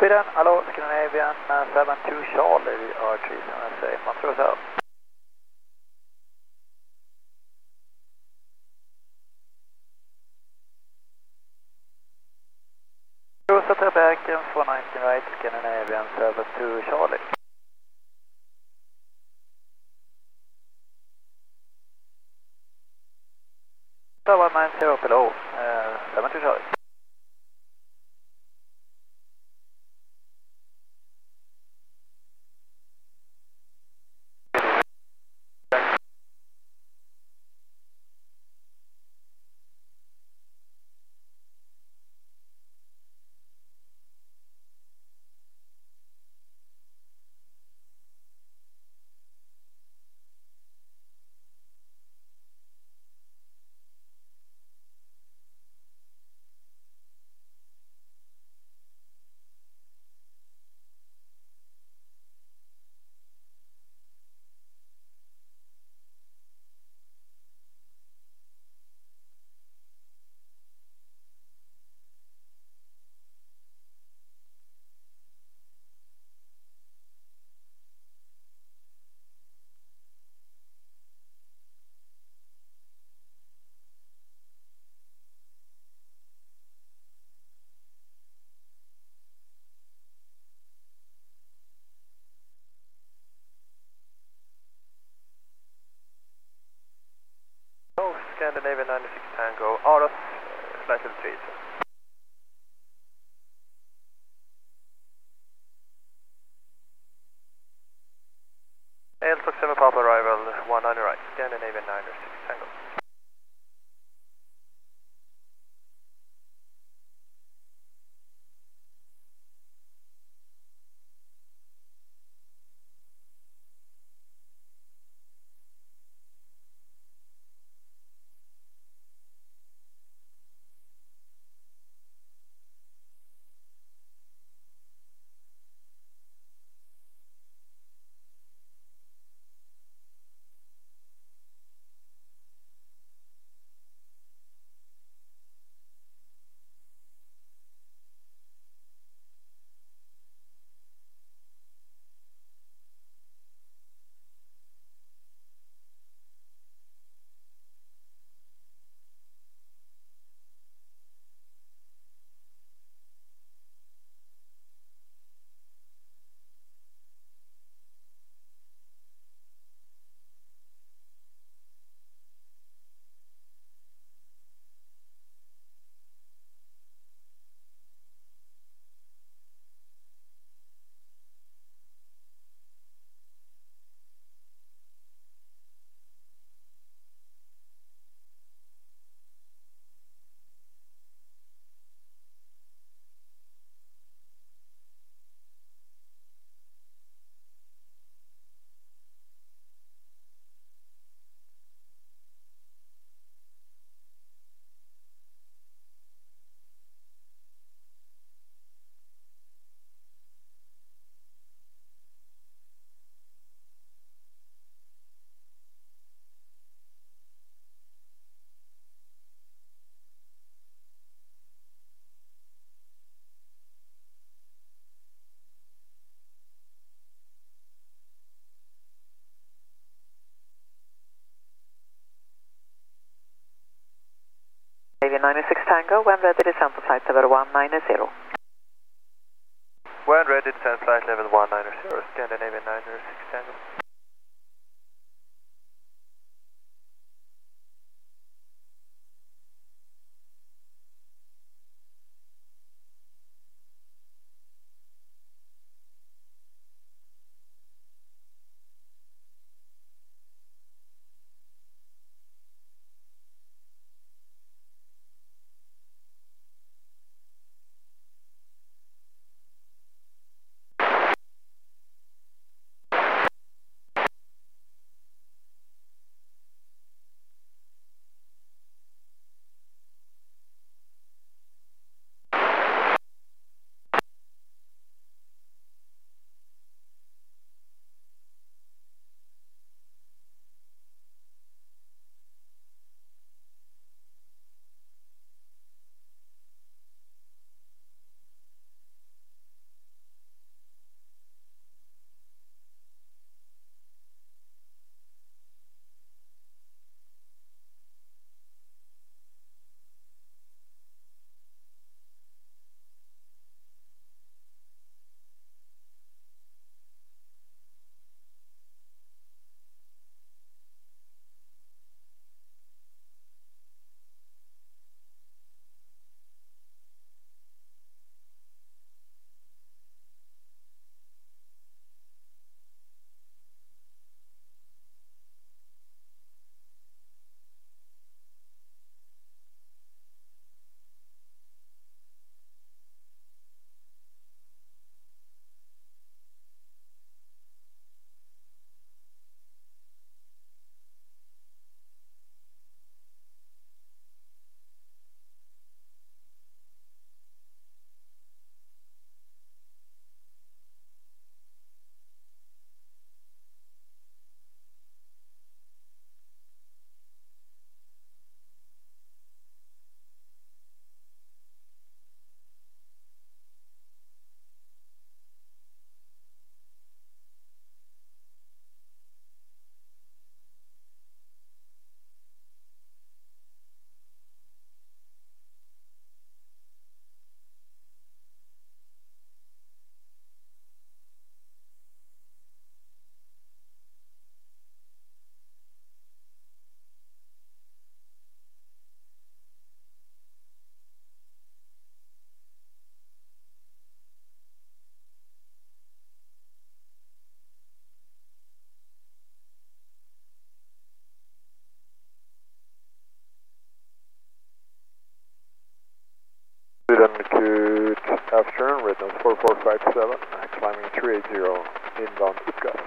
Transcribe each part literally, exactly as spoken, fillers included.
Sweden, hello, Scandinavian uh, seven two Charlie, we are three seven seven, Montrose out. Cruise at the back and four nineteen right, Scandinavian seven two Charlie. one nine zero below, uh, seven two Charlie. Oh, Scandinavian ninety-six Tango, R F, flight level three. L Fox seven Papa arrival, one nine right, Scandinavian ninety-six Tango. ninety-six Tango, when ready, descend to flight level one nine zero. When ready, descend flight level one nine zero, Scandinavian ninety-six Tango. turn, red nose four four five seven, climbing three eighty, inbound Utgast.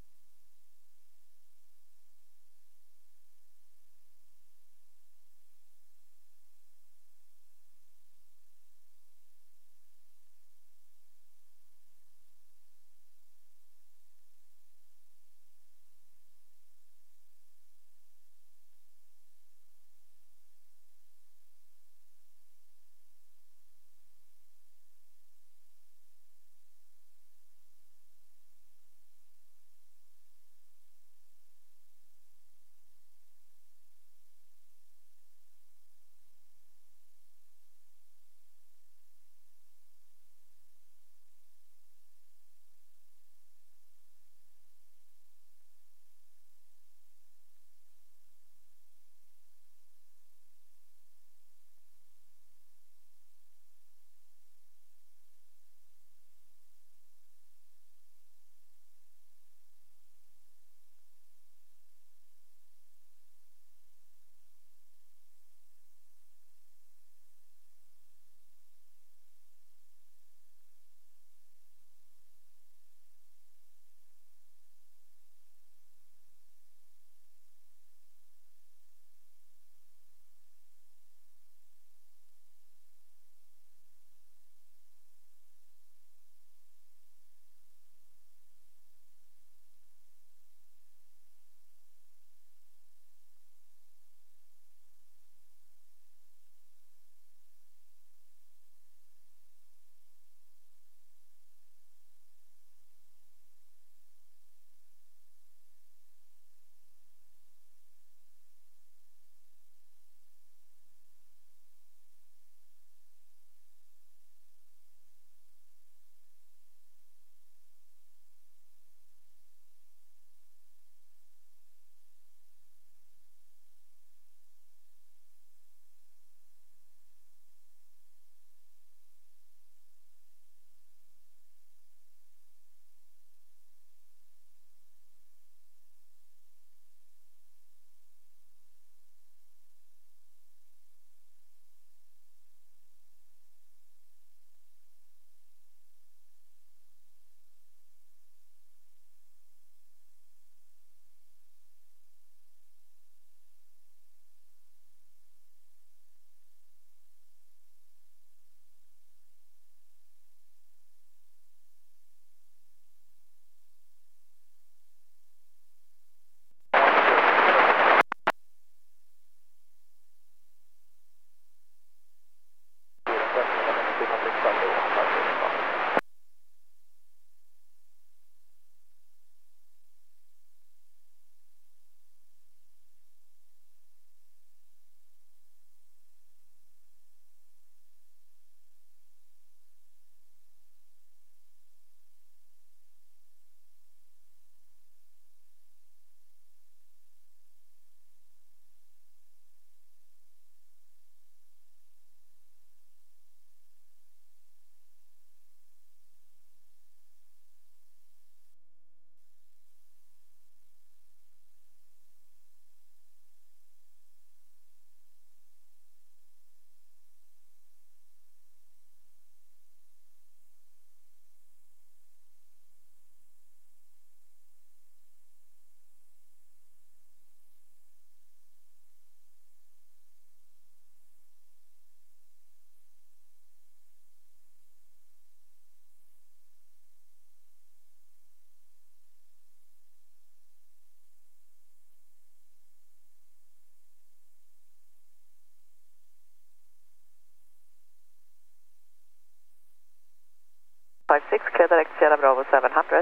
five six, clear direct Sierra Bravo seven hundred.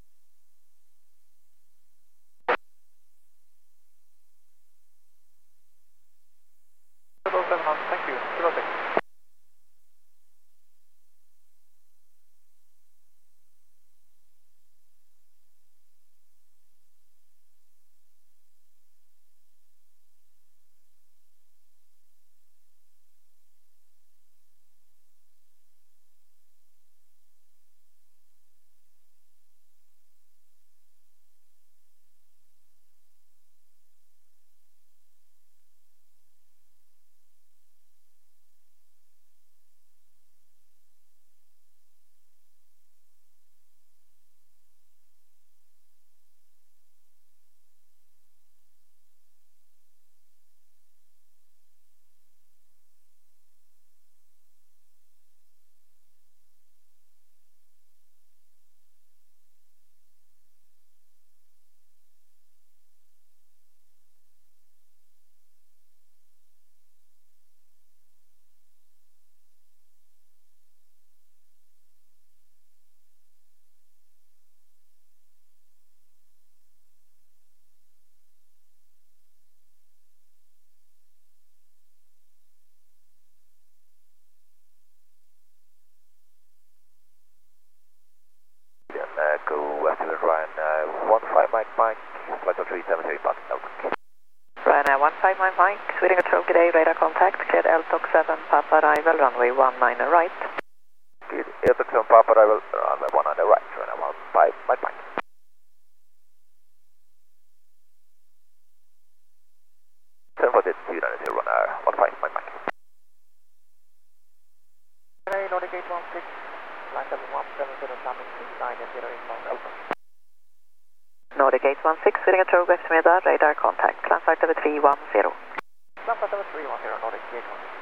seven hundred, thank you. Terrific. West to Ryan, uh, one five Mike Mike, flight of three seven three, button, Outlook. Ryanair one five nine Mike, Sweden control, good day, radar contact, cleared L T O C seven, Papa arrival, runway one nine right. Cleared L T O C seven, Papa arrival, runway one nine right, Ryanair one five Mike Mike. seven forty, two nine zero, Ryanair one five Mike Mike. Ryanair Nordic eight one six, line seven one seven zero, landing two nine zero, inbound L T O C. Nordic eight one six, Sweden control, go eftermiddag, radar contact, climb flight over three one zero. Climb flight over three one zero, Nordic eight one six.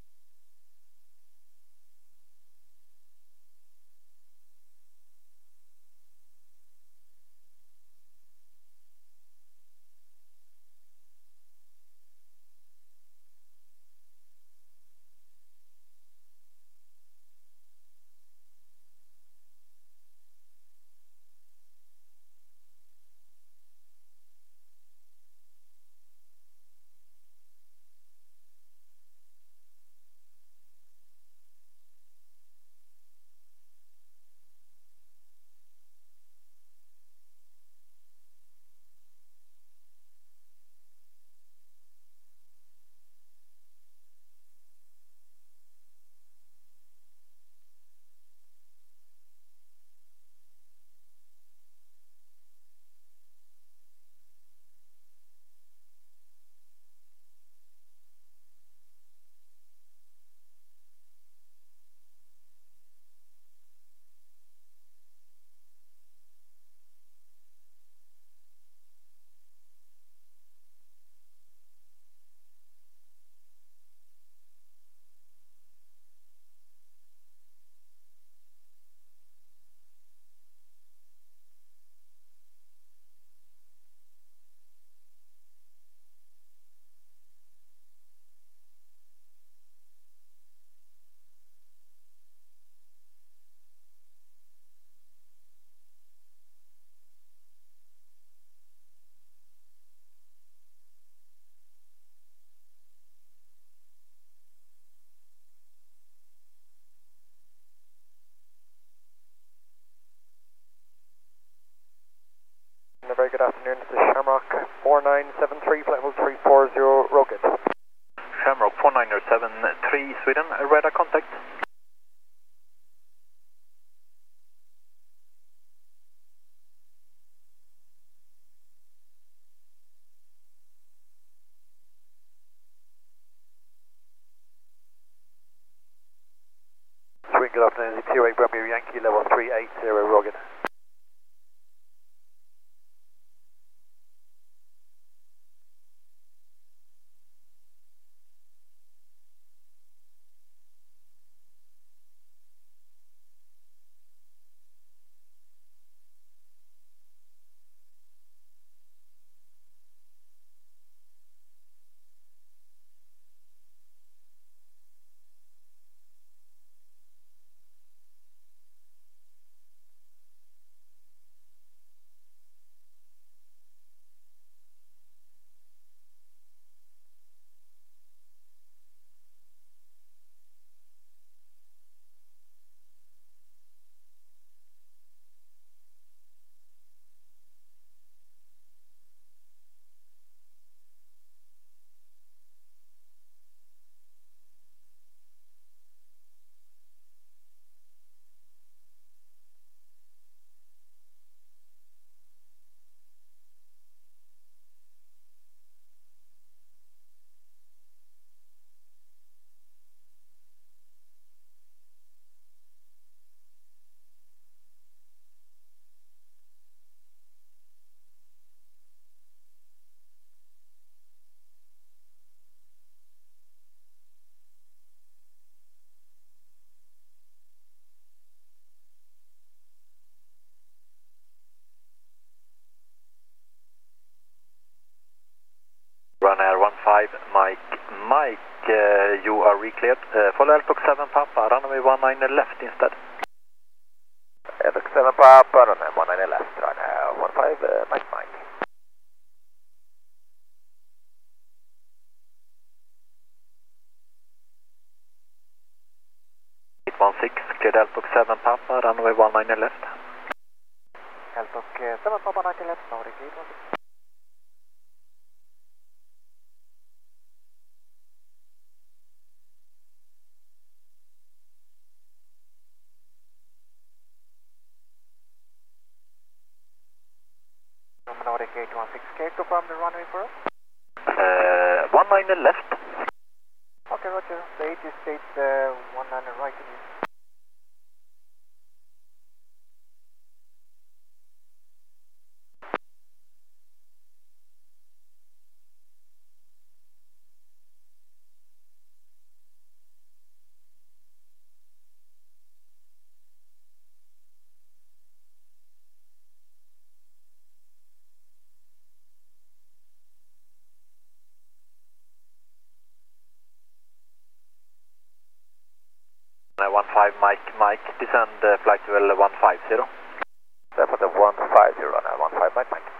A very good afternoon, this is Shamrock four nine seven three, flight level three four zero, Rocket. Shamrock four nine seven three, Sweden, radar contact. Sweden, good afternoon, zero eight Bravo Yankee, level three eight zero, Rocket. Ryanair one five Mike Mike, uh, you are re-cleared. Uh, follow L T O C seven Papa, runway one nine left instead. L T O C seven Papa, runway one nine left, Ryanair one five uh, Mike Mike. eight one six, cleared L T O C seven Papa, runway one nine left. Altok seven Papa ninety left, Nordic eight one six. Nordic eight one six, can you confirm the runway for us? Uh, one nine left. Okay, roger. The eight is state uh, one nine right to you. one five Mike, Mike, descend uh, flight level one five zero. Therefore the one five zero and one five Mike Mike.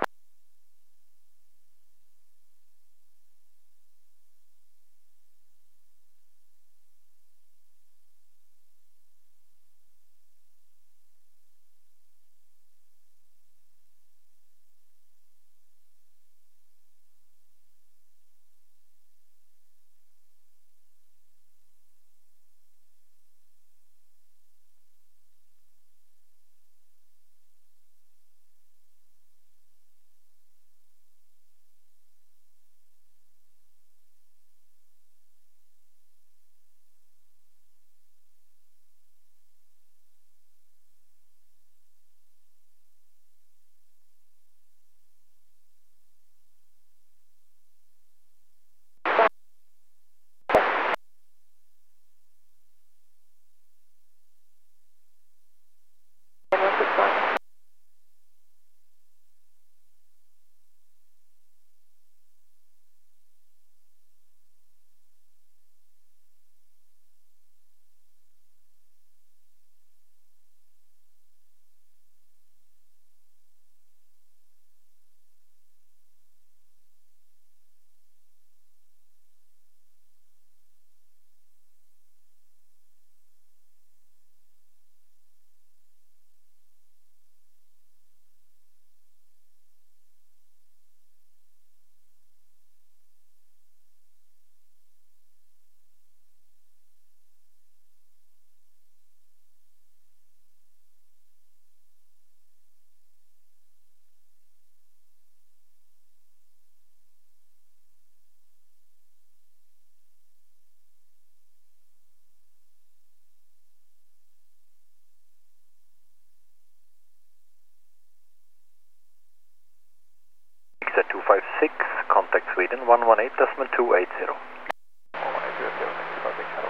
two five six, contact Sweden one one eight decimal two eight zero. one one eight zero zero, two five six, hello.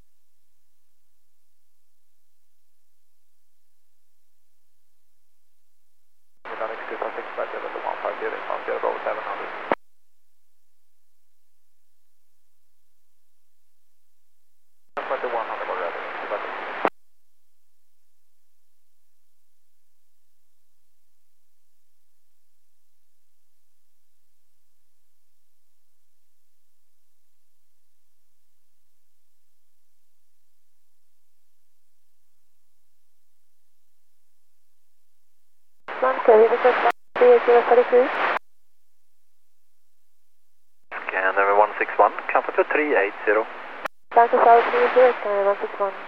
Dynamics two five six, flight level one five zero, one zero, roll seven hundred. one hundred more ready, two five six. Scanner one six one, comfort to three eight zero. Back to South three zero, scanner one six one.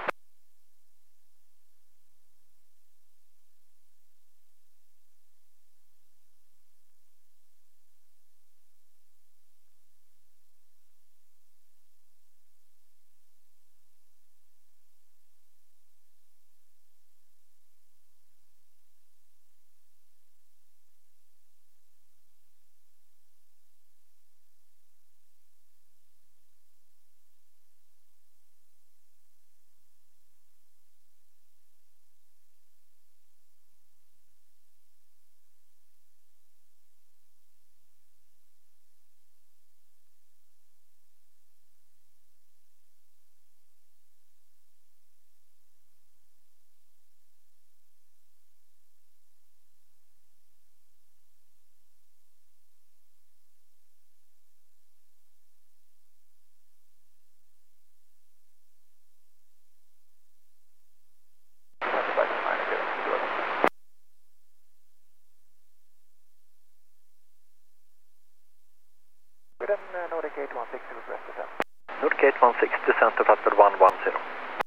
Nordic eight one six, descent to flight level one one zero.